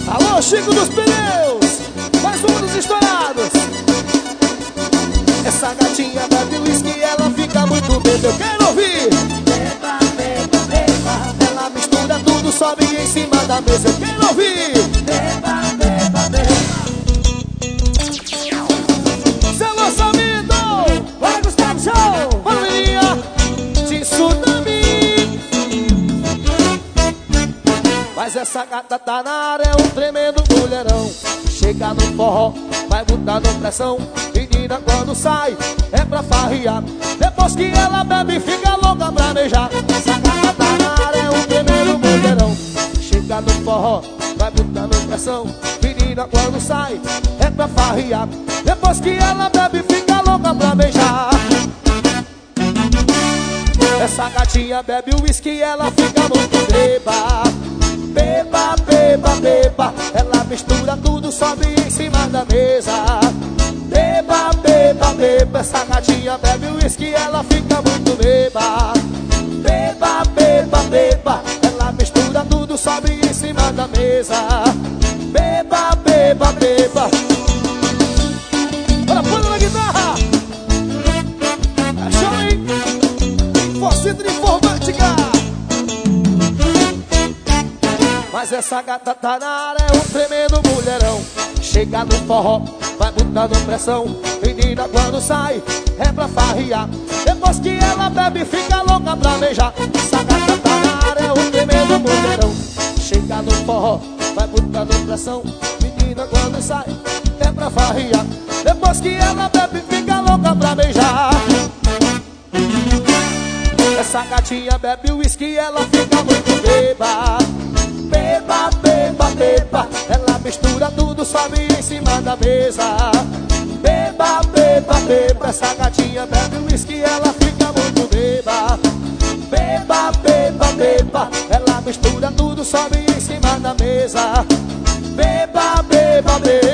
Alô, Chico dos Pneus, mais um dos estourados. Essa gatinha bebe whisky, ela fica muito bêbada. Eu quero ouvir. Beba, beba, beba. Ela mistura tudo, sobe em cima da mesa. Eu quero ouvir. Beba, beba, beba. Seu lançamento, Vai, Gustavo Show. família de tsunami. Mas essa gata tá na área, é um tremendo mulherão. Chega no forró, vai botando pressão. Menina quando sai, é pra farriar. Depois que ela bebe, fica louca pra beijar. Essa gata tá na área, é um tremendo mulherão. Chega no forró, vai botando pressão. Menina quando sai, é pra farriar. Depois que ela bebe, fica louca pra beijar. Essa gatinha bebe whisky, ela fica muito beba. Beba, beba, beba. Ela mistura tudo, sobe em cima da mesa. Beba, beba, beba. Essa gatinha bebe whisky, ela fica muito beba. Beba, beba, beba. Ela mistura tudo, sobe em cima da mesa. Beba, beba, beba. Bora, põe na guitarra. É show, hein? Focitra Informática. Mas essa gata tá na área, é um tremendo mulherão. Chega no forró, vai botando pressão. Menina quando sai, é pra farriar. Depois que ela bebe, fica louca pra beijar. Essa gata tá na área, é um tremendo mulherão. Chega no forró, vai botando pressão. Menina quando sai, é pra farriar. Depois que ela bebe, fica louca pra beijar. Essa gatinha bebe whisky, ela fica muito beba. Beba, beba, beba. Ela mistura tudo, sobe em cima da mesa. Beba, beba, beba. Essa gatinha bebe whisky, ela fica muito beba. Beba, beba, beba. Ela mistura tudo, sobe em cima da mesa. Beba, beba, beba.